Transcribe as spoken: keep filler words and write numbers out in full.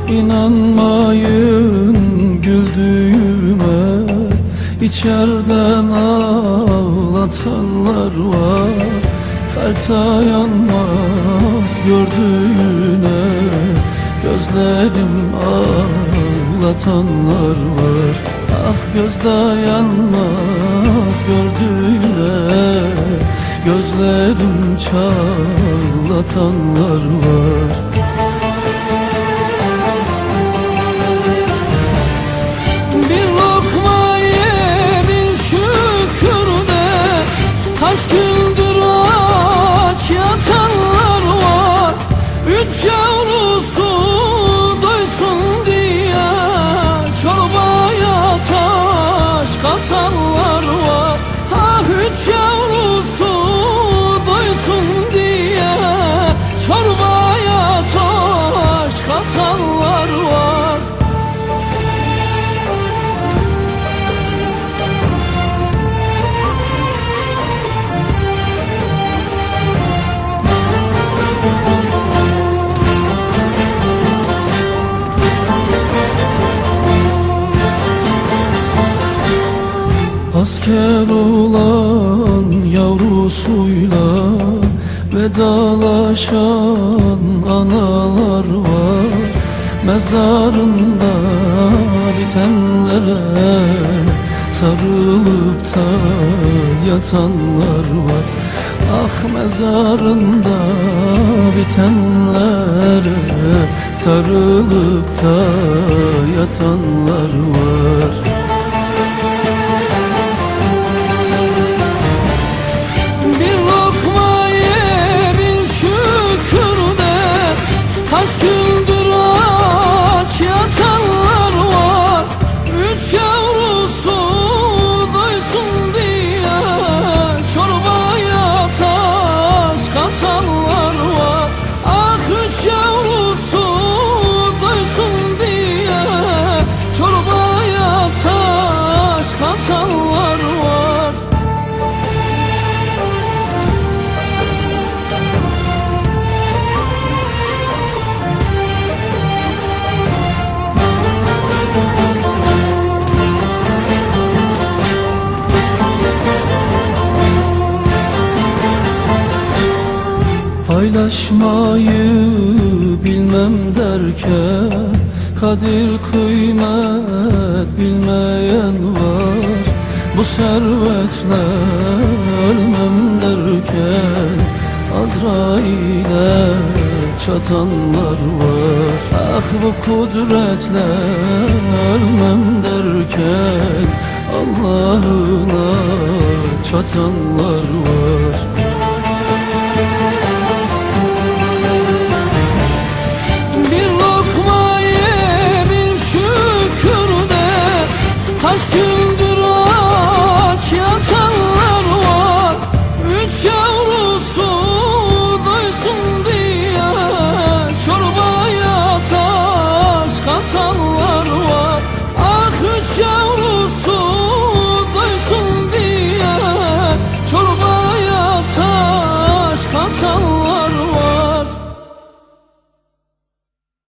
İnanmayın güldüğüme, içerden ağlatanlar var. Kalp dayanmaz gördüğüne, gözlerim ağlatanlar var. Ah göz dayanmaz gördüğüne, gözlerim çağlatanlar var. Bir lokma ye bin şükür de, kaç gündür aç yatanlar var. Üç yavrusu doysun diye çorbaya taş katanlar var. Ah üç yavrusu doysun diye çorbaya taş katanlar var. Asker olan yavrusuyla vedalaşan analar var. Mezarında bitenlere sarılıp da yatanlar var. Ah mezarında bitenlere sarılıp da yatanlar var. Kaç gündür aç yatanlar var. Üç yavrusu doysun diye çorbaya taş katanlar var. Ah üç yavrusu doysun diye çorbaya taş katanlar var. Paylaşmayı bilmem derken, kadir kıymet bilmeyen var. Bu servetle ölmem derken, Azrail'e çatanlar var. Ah bu kudretle ölmem derken, Allah'ına çatanlar var.